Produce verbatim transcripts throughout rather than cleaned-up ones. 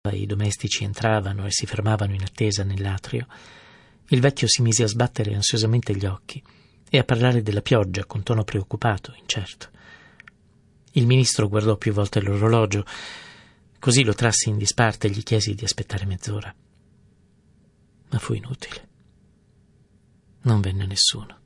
i domestici entravano e si fermavano in attesa nell'atrio, il vecchio si mise a sbattere ansiosamente gli occhi e a parlare della pioggia con tono preoccupato, incerto. Il ministro guardò più volte l'orologio, così lo trassi in disparte e gli chiesi di aspettare mezz'ora. Ma fu inutile. Non venne nessuno.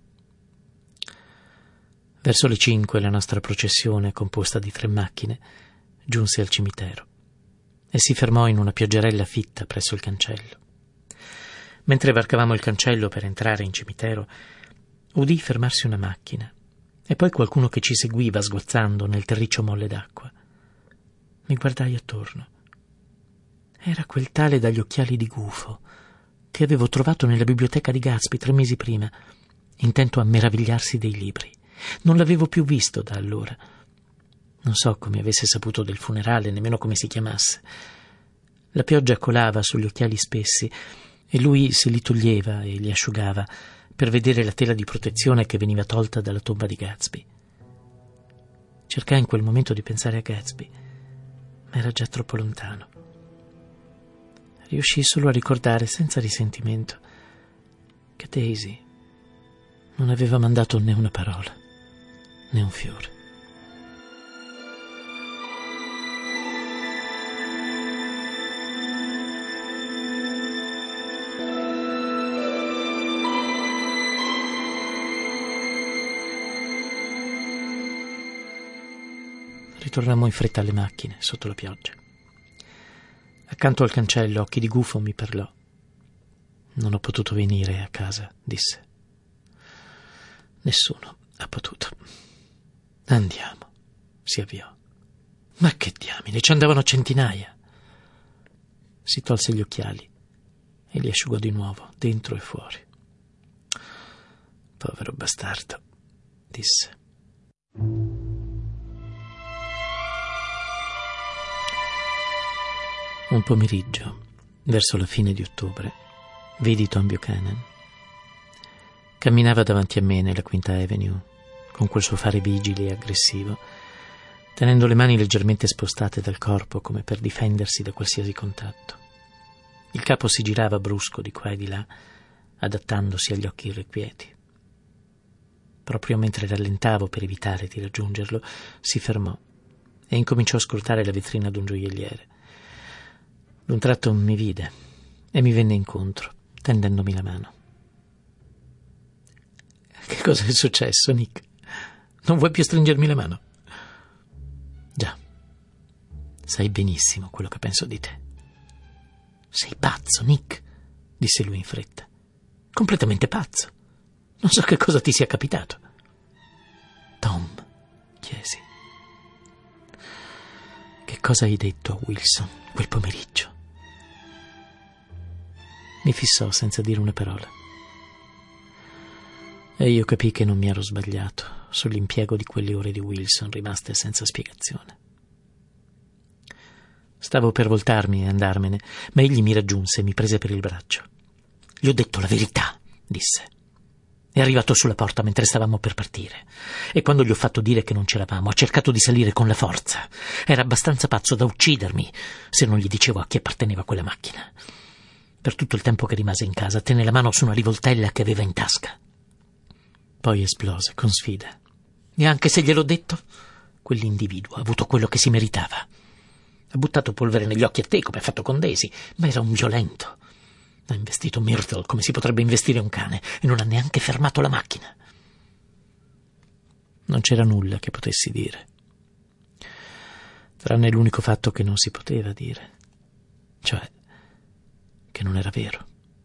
Verso le cinque la nostra processione, composta di tre macchine, giunse al cimitero e si fermò in una pioggerella fitta presso il cancello. Mentre varcavamo il cancello per entrare in cimitero, udii fermarsi una macchina e poi qualcuno che ci seguiva sguazzando nel terriccio molle d'acqua. Mi guardai attorno. Era quel tale dagli occhiali di gufo che avevo trovato nella biblioteca di Gatsby tre mesi prima, intento a meravigliarsi dei libri. Non l'avevo più visto da allora. Non so come avesse saputo del funerale, nemmeno come si chiamasse. La pioggia colava sugli occhiali spessi e lui se li toglieva e li asciugava per vedere la tela di protezione che veniva tolta dalla tomba di Gatsby. Cercai in quel momento di pensare a Gatsby, ma era già troppo lontano. Riuscii solo a ricordare senza risentimento che Daisy non aveva mandato né una parola, né un fiore. Ritornammo in fretta alle macchine, sotto la pioggia. Accanto al cancello, Occhi di Gufo mi parlò. «Non ho potuto venire a casa», disse. «Nessuno ha potuto. Andiamo», si avviò. «Ma che diamine, ci andavano centinaia». Si tolse gli occhiali e li asciugò di nuovo, dentro e fuori. «Povero bastardo», disse. Un pomeriggio, verso la fine di ottobre, vidi Tom Buchanan. Camminava davanti a me nella Quinta Avenue, con quel suo fare vigile e aggressivo, tenendo le mani leggermente spostate dal corpo come per difendersi da qualsiasi contatto. Il capo si girava brusco di qua e di là, adattandosi agli occhi irrequieti. Proprio mentre rallentavo per evitare di raggiungerlo, si fermò e incominciò a scrutare la vetrina d'un gioielliere. D'un tratto mi vide e mi venne incontro, tendendomi la mano. «Che cosa è successo, Nick? Non vuoi più stringermi la mano?» «Già, sai benissimo quello che penso di te». «Sei pazzo, Nick», disse lui in fretta. «Completamente pazzo. Non so che cosa ti sia capitato». «Tom», chiesi, «che cosa hai detto a Wilson quel pomeriggio?» Mi fissò senza dire una parola. E io capii che non mi ero sbagliato sull'impiego di quelle ore di Wilson rimaste senza spiegazione. Stavo per voltarmi e andarmene, ma egli mi raggiunse e mi prese per il braccio. «Gli ho detto la verità», disse. «È arrivato sulla porta mentre stavamo per partire e quando gli ho fatto dire che non c'eravamo ha cercato di salire con la forza. Era abbastanza pazzo da uccidermi se non gli dicevo a chi apparteneva quella macchina. Per tutto il tempo che rimase in casa tenne la mano su una rivoltella che aveva in tasca. Poi esplose con sfida. E anche se gliel'ho detto, quell'individuo ha avuto quello che si meritava. Ha buttato polvere negli occhi a te come ha fatto con Daisy, ma era un violento. Ha investito Myrtle come si potrebbe investire un cane e non ha neanche fermato la macchina». Non c'era nulla che potessi dire, tranne l'unico fatto che non si poteva dire, cioè che non era vero.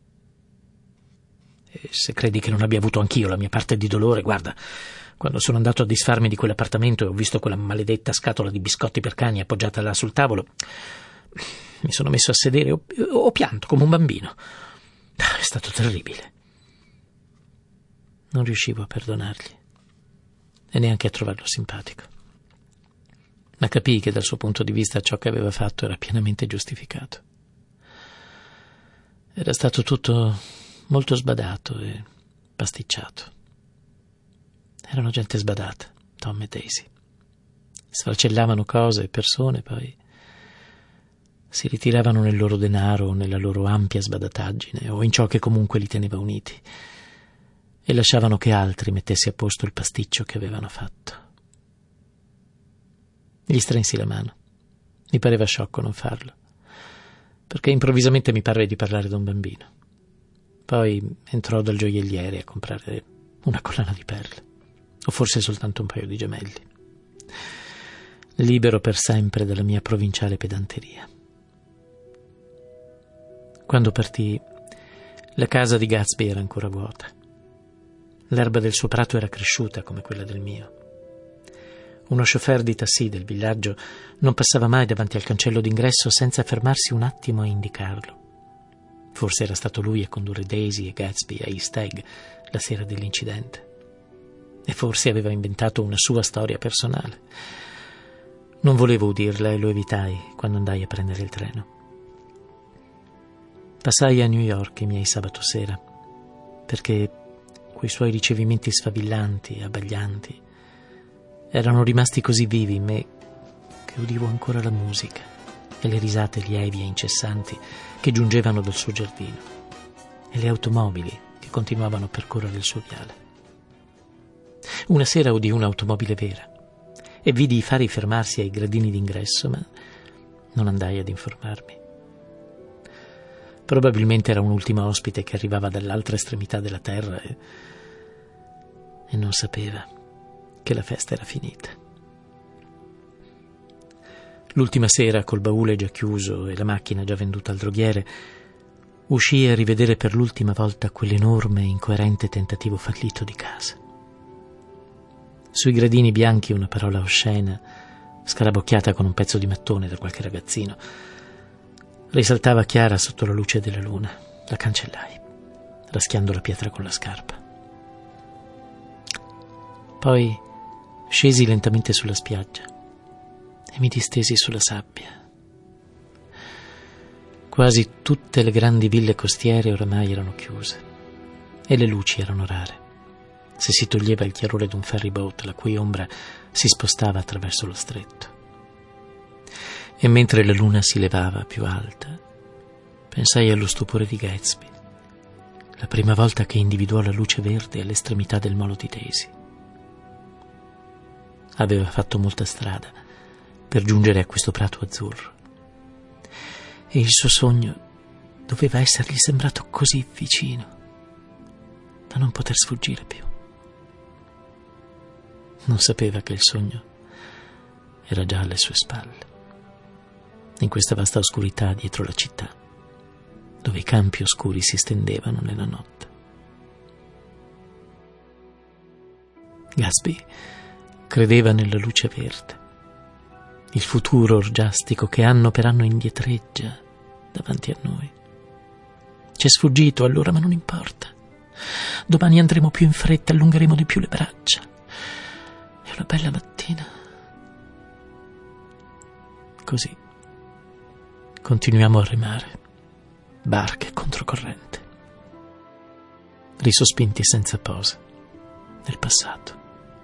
E se credi che non abbia avuto anch'io la mia parte di dolore, guarda, quando sono andato a disfarmi di quell'appartamento e ho visto quella maledetta scatola di biscotti per cani appoggiata là sul tavolo, mi sono messo a sedere e ho, ho pianto come un bambino. È stato terribile. Non riuscivo a perdonargli e neanche a trovarlo simpatico, ma capii che dal suo punto di vista ciò che aveva fatto era pienamente giustificato. Era stato tutto molto sbadato e pasticciato. Erano gente sbadata, Tom e Daisy. Sfracellavano cose e persone, poi si ritiravano nel loro denaro o nella loro ampia sbadataggine o in ciò che comunque li teneva uniti e lasciavano che altri mettesse a posto il pasticcio che avevano fatto. Gli strinsi la mano. Mi pareva sciocco non farlo, perché improvvisamente mi parve di parlare da un bambino. Poi entrò dal gioielliere a comprare una collana di perle, o forse soltanto un paio di gemelli. Libero per sempre dalla mia provinciale pedanteria. Quando partì, la casa di Gatsby era ancora vuota. L'erba del suo prato era cresciuta come quella del mio. Uno chauffeur di taxi del villaggio non passava mai davanti al cancello d'ingresso senza fermarsi un attimo a indicarlo. Forse era stato lui a condurre Daisy e Gatsby a East Egg la sera dell'incidente. E forse aveva inventato una sua storia personale. Non volevo udirla e lo evitai quando andai a prendere il treno. Passai a New York i miei sabato sera, perché quei suoi ricevimenti sfavillanti, abbaglianti, erano rimasti così vivi in me che udivo ancora la musica e le risate lievi e incessanti che giungevano dal suo giardino e le automobili che continuavano a percorrere il suo viale. Una sera udii un'automobile vera e vidi i fari fermarsi ai gradini d'ingresso, ma non andai ad informarmi. Probabilmente era un'ultima ospite che arrivava dall'altra estremità della terra e, e non sapeva che la festa era finita. L'ultima sera, col baule già chiuso e la macchina già venduta al droghiere, uscii a rivedere per l'ultima volta quell'enorme e incoerente tentativo fallito di casa. Sui gradini bianchi una parola oscena, scarabocchiata con un pezzo di mattone da qualche ragazzino, risaltava chiara sotto la luce della luna. La cancellai, raschiando la pietra con la scarpa. Poi scesi lentamente sulla spiaggia e mi distesi sulla sabbia. Quasi tutte le grandi ville costiere oramai erano chiuse e le luci erano rare, se si toglieva il chiarore d'un ferry boat la cui ombra si spostava attraverso lo stretto. E mentre la luna si levava più alta, pensai allo stupore di Gatsby, la prima volta che individuò la luce verde all'estremità del molo di Daisy. Aveva fatto molta strada per giungere a questo prato azzurro e il suo sogno doveva essergli sembrato così vicino da non poter sfuggire più. Non sapeva che il sogno era già alle sue spalle, in questa vasta oscurità dietro la città, dove i campi oscuri si stendevano nella notte. Gatsby credeva nella luce verde, il futuro orgiastico che anno per anno indietreggia davanti a noi. Ci è sfuggito allora, ma non importa. Domani andremo più in fretta, allungheremo di più le braccia. È una bella mattina. Così continuiamo a remare, barche controcorrente, risospinti senza posa nel passato.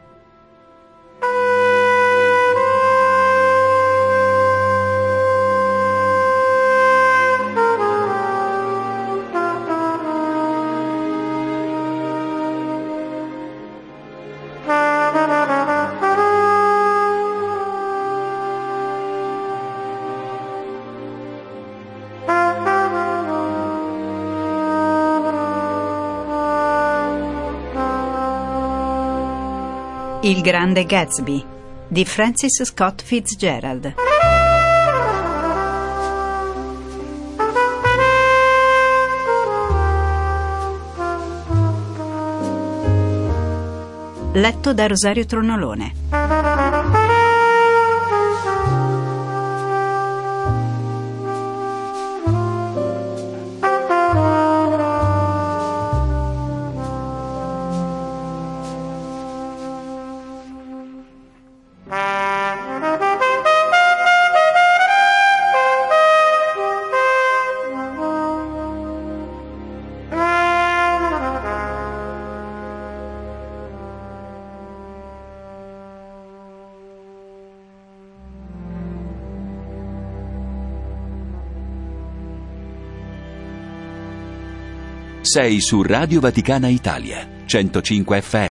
Il grande Gatsby di Francis Scott Fitzgerald. Letto da Rosario Tronolone. Sei su Radio Vaticana Italia, centocinque F M.